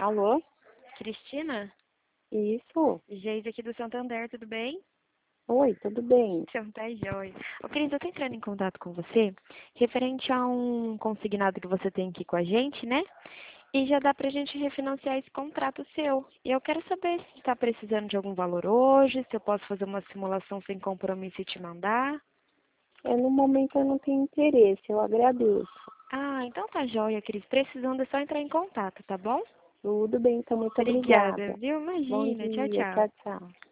Alô? Cristina? Isso? Geise aqui do Santander, tudo bem? Oi, tudo bem? Então tá jóia. Ô, Cris, eu tô entrando em contato com você referente a um consignado que você tem aqui com a gente, né? E já dá pra gente refinanciar esse contrato seu. E eu quero saber se você está precisando de algum valor hoje, se eu posso fazer uma simulação sem compromisso e te mandar. No momento eu não tenho interesse, eu agradeço. Ah, então tá jóia, Cris. Precisando é só entrar em contato, tá bom? Tudo bem, então muito Obrigada, obrigada. viu? Bom Imagina. Tchau, dia, tchau. tchau, tchau.